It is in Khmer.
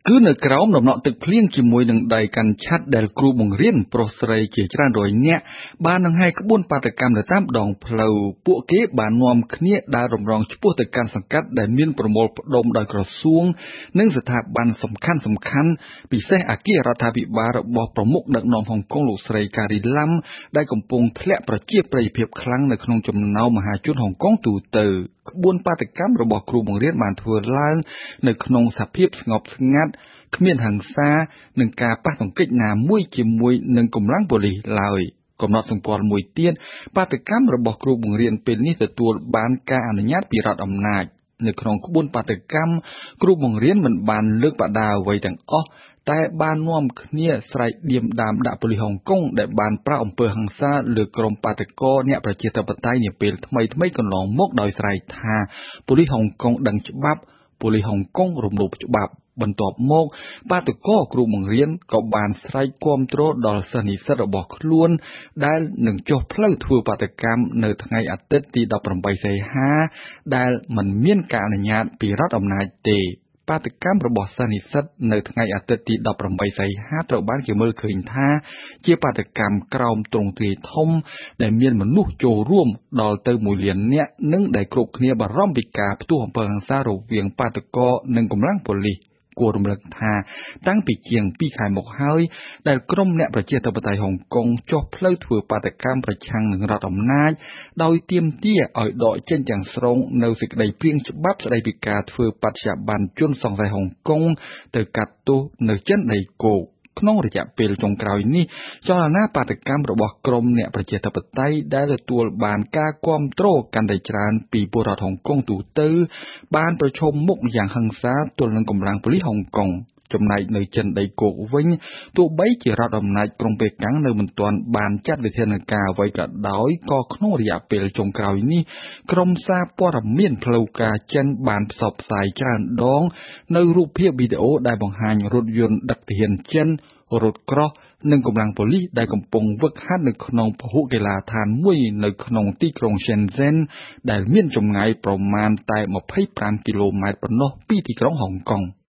គឺនៅក្រោមដំណក់ទឹកភ្លៀងជាមួយនឹងដៃកាន់ឆាត់ដែលគ្រូបង្រៀនប្រុសស្រីជាច្រើនរយនាក់បាននឹងឲ្យក្បួនបាតកម្មនៅតាមដងផ្លូវពួកគេបាននាំគ្នាដើររំរងឆ្ពោះទៅកាន់សង្កាត់ដែលមានប្រមូលផ្ដុំដោយក្រសួងនិងស្ថាប័នសំខាន់ពិសេសអគាររដ្ឋាភិបាលរបស់ប្រមុខដឹកនាំហុងកុងលោកស្រីការីឡាំដែលកំពុងធ្លាក់ប្រជាប្រិយភាពខ្លាំងនៅក្នុងចំណោមមហាជនហុងកុងទូទៅក្បួនបាតកម្មរបស់គ្រូបង្រៀនបានធ្វើឡើងនៅក្នុងសភាពស្ងប់ស្ងាត់គ្មានហិង្សានិងការប៉ះទង្គិចណាមួយជាមួយនឹងកម្លាំងប៉ូលីសឡើយកំណត់សម្គាល់មួយទៀតបាតកម្មរបស់គ្រូបង្រៀនពេលនេះទទួលបានការអនុញ្ញាតពីរដ្ឋអំណាចនៅក្នុងក្បួនបាតកម្មគ្រូបង្រៀនមិនបានលើកបដាអ្វីទាំងអស់តែបាននាំគ្នាស្រែកដៀមដាមដាក់ប៉ូលីសហុងកុងដែលបានប្រើអំពើហិង្សាលើក្រុមបាតកោអ្នកប្រជាធិបតេយ្យនាពេលថ្មីកន្លងមកដោយស្រែកថាប៉ូលីសហុងកុងដឹងច្បាប់ប៉ូលីសហុងកុងរំលោភច្បាប់បន្ទាប់មកបាតកោគ្រូបង្រៀនក៏បានស្រែកគាំទ្រដល់សិស្សនិស្សិតរបស់ខ្លួនដែលនឹងចុះផ្លូវធ្វើបាតកម្មនៅថ្ងៃអាទិត្យទី18សីហាដែលមិនមានការអនុញ្ញាតពីរដ្ឋអំណាចទេបាតកម្មរបស់សិស្សនិស្សិតនៅថ្ងៃអាទិត្យទី18សីហាត្រូវបានគេមើលឃើញថាជាបាតកម្មក្រោមទ្រង់ទ្រាយធំដែលមានមនុស្សចូលរួមដល់ទៅ1លាននាក់និងដែលគ្រប់គ្នាបារម្ភពីការផ្ទុះអំពើហិង្សារវាងបាតកោនិងកម្លាំងប៉ូលីសគួររំលឹកថាតាំងពីជាង2ខែមកហើយដែលក្រុមអ្នកប្រជាធិបតេយ្យហុងកុងចុះផ្លូវធ្វើបាតកម្មប្រឆាំងនឹងរដ្ឋអំណាចដោយទាមទារឲ្យដកចេញទាំងស្រុងនៅសេចក្តីព្រាងច្បាប់ស្តីពីការធ្វើបដិញ្ញាប័ណ្ណជនសង្ស័យហុងកុងទៅកាត់ទោសនៅចិនដីគោកក្នុងរយៈពេលចុងក្រោយនេះចលនាបាតកម្មរបស់ក្រុមអ្នកប្រជាធិបតេយ្យដែលទទួលបានការគាំទ្រកាន់តែច្រើនពីពលរដ្ឋហុងកុងទូទៅបានប្រឈមមុខយ៉ាងហិង្សាទល់នឹងកម្លាំងប៉ូលីសហុងកុងចំណែកនៅចិនដីគោកវិញទោះបីជារដ្ឋអំណាចក្រុងប៉េកាំងនៅមិនទាន់បានចាត់វិធានការអ្វីក៏ដោយក៏ក្នុងរយៈពេលចុងក្រោយនេះក្រុមសារព័ត៌មានផ្លូវការចិនបានផ្សព្វផ្សាយច្រើនដងនៅរូបភាពវីដេអូដែលបង្ហាញរថយន្តដឹកទាហានចិនរថក្រោះនិងកម្លាំងប៉ូលីសដែលកំពុងវឹកហាត់នៅក្នុងពហុកីឡដ្ឋានមួយនៅក្នុងទីក្រុង Shenzhen ដែលមានចម្ងាយប្រមាណតែ25គីឡូម៉ែត្រប៉ុណ្ណោះពីទីក្រុងហុងកុង